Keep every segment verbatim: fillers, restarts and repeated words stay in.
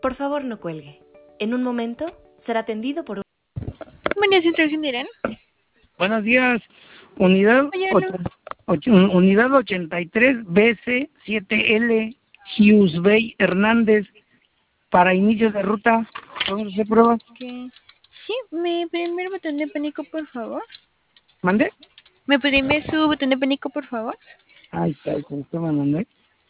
Por favor, no cuelgue. En un momento será atendido por un... Buenas instrucción dirán. Buenos días. Unidad, Óyalo. ocho, och- unidad ochenta y tres B C siete L Hughes Bay Hernández para inicio de ruta. ¿Vamos a hacer pruebas? Okay. Sí, ¿me primer botón de pánico, por favor? ¿Mande? ¿Me puede enviar su botón de pánico, por favor? Ahí está, ahí está, me mandé.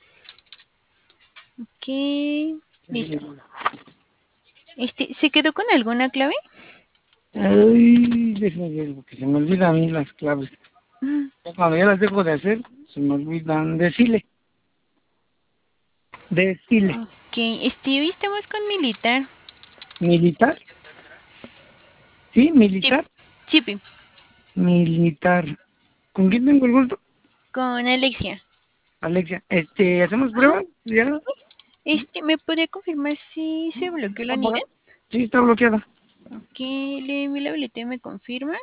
Ok, listo. Este, ¿se quedó con alguna clave? Ay, déjame ver, porque se me olvidan a mí las claves. Mm, Cuando ya las dejo de hacer, se me olvidan. Decile. Decile. Ok, este, hoy estamos con militar. ¿Militar? ¿Sí? Chip, ¿Militar? Chipi, Militar. ¿Con quién tengo el gusto? con Alexia. Alexia. Este, ¿hacemos Ajá. pruebas? ¿Ya? Este, ¿me podría confirmar si se bloqueó la ¿Está por unidad? ahí? Sí, está bloqueada. Ok, le envío la boleta y me confirma.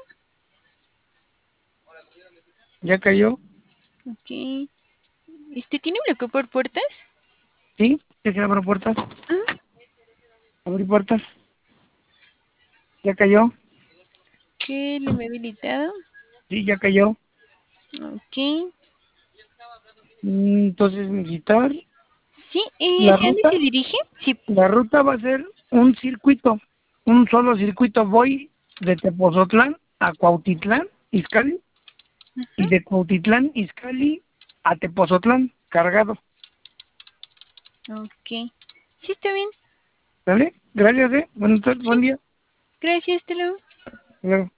¿Ya cayó? Ok. Este, ¿tiene bloqueo por puertas? ¿Sí? ¿Ya se abrió puertas? Ah, ¿Abrí puertas? ¿Ya cayó? que le me he habilitado. Sí, ya cayó. Ok. Mm, Entonces, militar. Sí, ¿y La hacia dónde ruta, se dirige? Sí. la ruta va a ser un circuito, un solo circuito. Voy de Tepozotlán a Cuautitlán, Izcalli, Ajá. y de Cuautitlán, Izcalli a Tepozotlán, cargado. Ok. Sí, está bien. ¿Vale? Gracias, eh. Buen, Sí. buen día. Gracias, te lo. Hasta luego.